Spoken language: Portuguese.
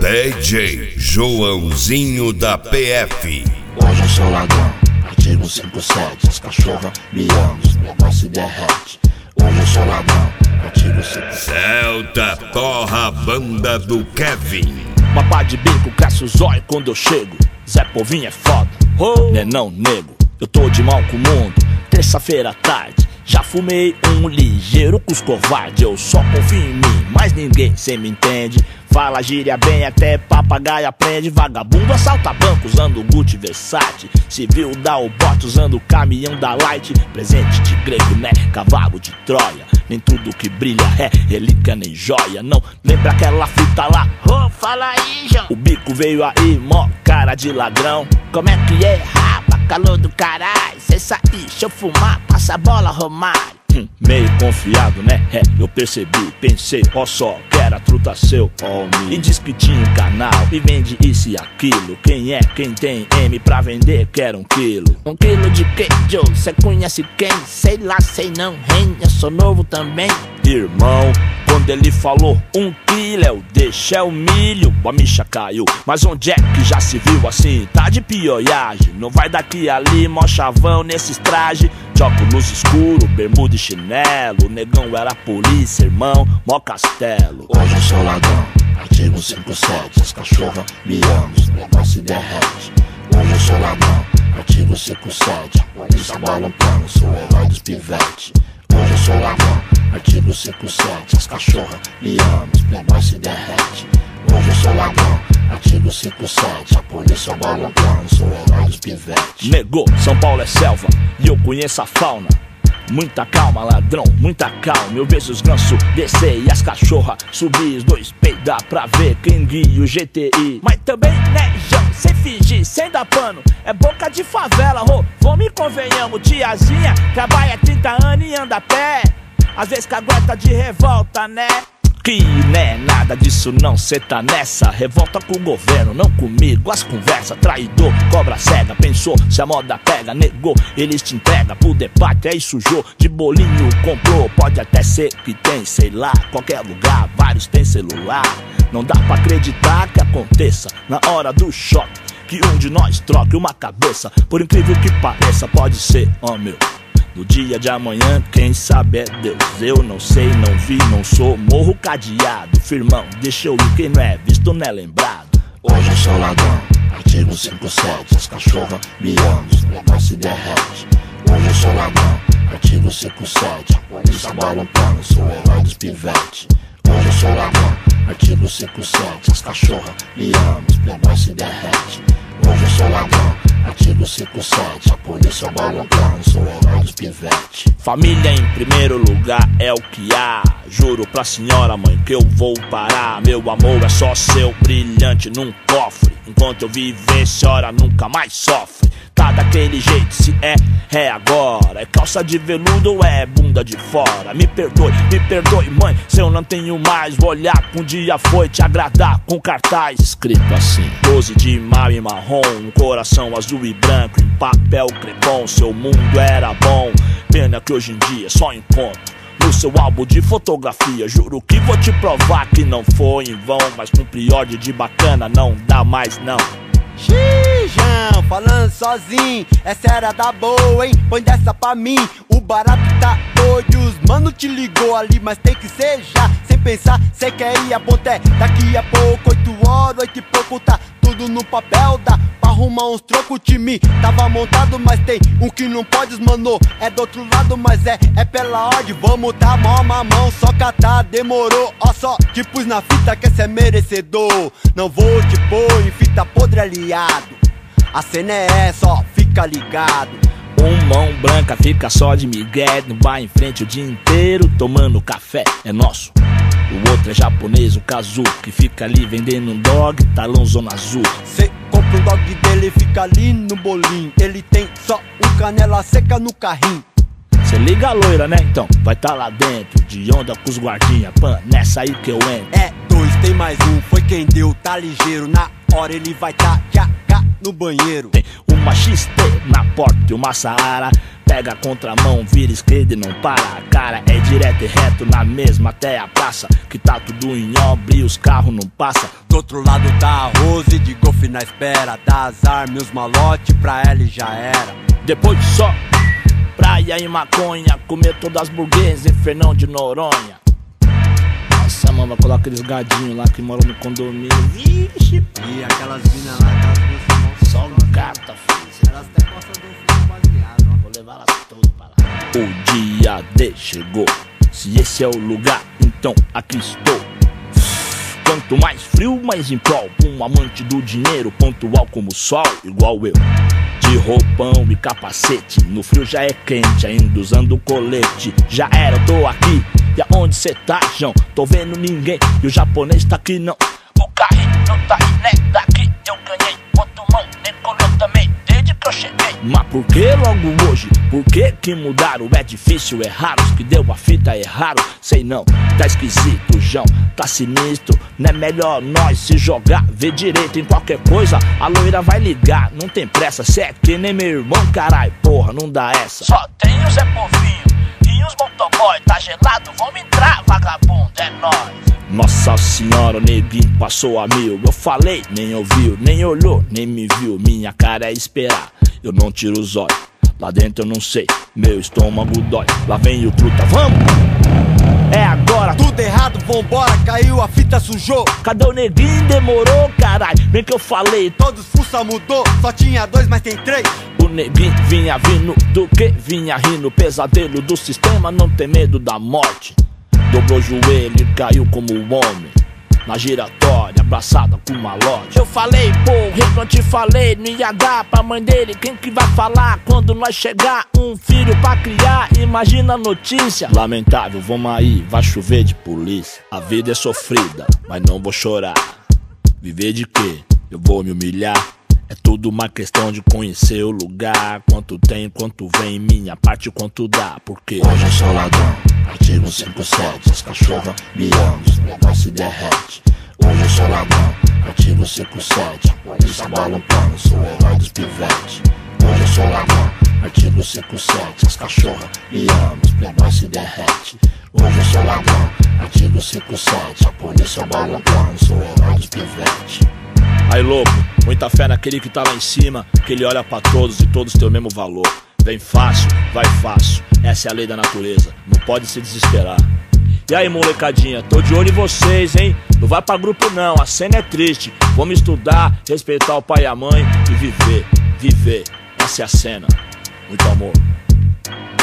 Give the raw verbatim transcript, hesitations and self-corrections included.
D J Joãozinho da P F. Hoje eu sou ladrão, artigo cinquenta e sete. As cachorras me amam, os negócios derrete. Hoje eu sou ladrão, artigo cinquenta e sete. Celta Torra a banda do Kevin. Uma pá de bico cresce os olhos quando eu chego. Zé Povinho é foda, oh. Né não, nego, eu tô de mal com o mundo. Terça-feira à tarde, já fumei um ligeiro com os covardes. Eu só confio em mim, mas ninguém cê me entende. Fala gíria bem, até papagaio aprende. Vagabundo assalta banco usando Gucci Versace. Civil dá o bote usando o caminhão da Light. Presente de grego, né? Cavalo de Troia. Nem tudo que brilha é relíquia nem joia. Não lembra aquela fita lá? Oh, fala aí, João. O bico veio aí, mó cara de ladrão. Como é que é, rapa? Calor do caralho. Cê sair, deixa eu fumar, passa a bola, Romário. Hum, meio confiado, né? É, eu percebi, pensei, ó só, que era truta seu, ó me. E diz que tinha um canal e vende isso e aquilo. Quem é, quem tem M pra vender, quer um quilo. Um quilo de quê, Joe? Cê conhece quem? Sei lá, sei não, hein? Eu sou novo também. Irmão, quando ele falou um quilo, eu deixei o milho, a micha caiu. Mas onde é que já se viu assim? Tá de pioiagem, não vai daqui e ali, mó chavão nesses trajes. De óculos escuro, bermuda e chinelo. O negão era polícia, irmão, mó castelo. Hoje eu sou ladrão, artigo cinquenta e sete. As cachorras me amam, os negócios derrete. Hoje eu sou ladrão, artigo cinquenta e sete. Polícia bola um plano, sou o herói dos pivetes. Hoje eu sou ladrão, artigo cinquenta e sete. As cachorras me amam, os playboys se derrete. Hoje eu sou ladrão, artigo cinquenta e sete. A polícia bola um plano, sou o herói dos pivetes. Negou, São Paulo é selva e eu conheço a fauna. Muita calma, ladrão, muita calma. Eu vejo os gansos descer e as cachorras subir. Os dois peidar pra ver quem guia o G T I. Mas também, né, João, sem fingir, sem dar pano. É boca de favela, ô, vamos e convenhamos. Tiazinha trabalha trinta anos e anda a pé. Às vezes cagueta de revolta, né? Que né, nada disso não, cê tá nessa. Revolta com o governo, não comigo. As conversas, traidor, cobra cega. Pensou, se a moda pega, negou. Eles te entregam pro debate, aí sujou. De bolinho comprou, pode até ser que tem, sei lá. Qualquer lugar, vários tem celular. Não dá pra acreditar que aconteça na hora do choque, que um de nós troque uma cabeça. Por incrível que pareça, pode ser, ó meu. No dia de amanhã, quem sabe é Deus. Eu não sei, não vi, não sou. Morro cadeado, firmão, deixa eu ir. Quem não é visto não é lembrado. Hoje eu sou ladrão, artigo cinquenta e sete. As cachorras me amam, os negócios se derrete. Hoje eu sou ladrão, artigo cinquenta e sete. A polícia bola um plano, sou o herói dos pivetes. Hoje eu sou ladrão, artigo cinquenta e sete. As cachorras me amam, os playboys se derrete. Hoje eu sou ladrão, artigo cinquenta e sete. A polícia bola um plano, sou o herói dos pivetes. Família em primeiro lugar é o que há. Juro pra senhora mãe que eu vou parar. Meu amor é só seu, brilhante num cofre. Enquanto eu viver, senhora nunca mais sofre. Tá daquele jeito, se é, é agora. É calça de veludo ou é bunda de fora? Me perdoe, me perdoe mãe, se eu não tenho mais. Vou olhar que um dia foi te agradar com cartaz escrito assim: doze de maio em marrom, um coração azul e branco em papel crepom. Seu mundo era bom, pena que hoje em dia só encontro no seu álbum de fotografia. Juro que vou te provar que não foi em vão. Mas com priorde de bacana não dá mais não. Xijão, falando sozinho, essa era da boa, hein? Põe dessa pra mim, o barato tá doido. Os mano te ligou ali, mas tem que ser já. Sem pensar, cê quer ir a ponté. Daqui a pouco, oito horas, oito e pouco, tá tudo no papel. Dá pra arrumar uns trocos, o time tava montado. Mas tem um que não pode, mano, é do outro lado. Mas é, é pela ordem, vamos tá mó mamão. Só catar, demorou, ó só te pus na fita que cê é merecedor. Não vou te pôr em fita podre aliado. A cena é essa, ó, fica ligado. Um mão branca fica só de migué, não vai em frente o dia inteiro tomando café, é nosso. O outro é japonês, o Kazu, que fica ali vendendo um dog, talão zona azul. Cê compra um dog dele, fica ali no bolinho. Ele tem só um canela seca no carrinho. Cê liga a loira, né? Então vai tá lá dentro, de onda com os guardinha, pan, nessa aí que eu entro. É dois, tem mais um, foi quem deu, tá ligeiro. Na hora ele vai tá já cá no banheiro. Tem uma X T na porta e uma Saara pega a contramão, vira esquerda e não para. Cara, é direto e reto na mesma até a praça, que tá tudo em obra e os carros não passam. Do outro lado tá a Rose de golfe na espera, dá as armas e os malote pra ela e já era. Depois de só praia e maconha, comer todas as burguesas em Fernão de Noronha. Nossa, mano, vai colocar aqueles gadinhos lá que moram no condomínio. Vixe, e aquelas minas lá, aquelas duas só um gata, filho. Elas até gostam do filho baseado, ó. Vou levar elas todas pra lá. O dia D chegou. Se esse é o lugar, então aqui estou. Quanto mais frio, mais em prol. Um amante do dinheiro, pontual como o sol, igual eu. De roupão e capacete, no frio já é quente, ainda usando colete. Já era, eu tô aqui. E aonde cê tá, João? Tô vendo ninguém. E o japonês tá aqui não. O carrinho não tá aí, né? Daqui eu ganhei. Quanto mão, decolou também, desde que eu cheguei. Mas por que logo hoje? Por que que mudaram? É difícil, é raro. Os que deu a fita é raro. Sei não, tá esquisito, João. Tá sinistro, não é melhor nós se jogar. Vê direito em qualquer coisa, a loira vai ligar. Não tem pressa, cê é que nem meu irmão, carai. Porra, não dá essa. Só tem o Zé Povinho e os motoboy. Tá gelado, vamos entrar, vagabundo, é nóis. Nossa senhora, o neguinho passou a mil. Eu falei, nem ouviu, nem olhou, nem me viu. Minha cara é esperar, eu não tiro os olhos. Lá dentro eu não sei, meu estômago dói. Lá vem o truta, vamos! É agora! Tudo errado, vambora, caiu, a fita sujou. Cadê o neguinho? Demorou, caralho. Bem que eu falei, todos fuça mudou, só tinha dois, mas tem três. O neguinho vinha vindo do que? Vinha rindo, pesadelo do sistema, não tem medo da morte. Dobrou o joelho e caiu como um homem na giratória, abraçada com uma loja. Eu falei, porra, não te falei, não ia dar pra mãe dele. Quem que vai falar quando nós chegar? Um filho pra criar, imagina a notícia. Lamentável, vamos aí, vai chover de polícia. A vida é sofrida, mas não vou chorar. Viver de quê? Eu vou me humilhar. É tudo uma questão de conhecer o lugar. Quanto tem, quanto vem, minha parte, quanto dá. Porque hoje eu sou ladrão, artigo cinquenta e sete. As cachorras me amam, os negócios se derrete. Hoje eu sou ladrão, artigo cinquenta e sete. Polícia balançando, sou o herói dos pivetes. Hoje eu sou ladrão, artigo cinquenta e sete. As cachorras me amam, os playboys se derrete. Hoje eu sou ladrão, artigo cinquenta e sete. A polícia balançando, sou o herói dos pivetes. Aí louco, muita fé naquele que tá lá em cima, que ele olha pra todos e todos têm o mesmo valor. Vem fácil, vai fácil, essa é a lei da natureza, não pode se desesperar. E aí molecadinha, tô de olho em vocês, hein? Não vai pra grupo não, a cena é triste. Vamos estudar, respeitar o pai e a mãe e viver, viver, essa é a cena. Muito amor.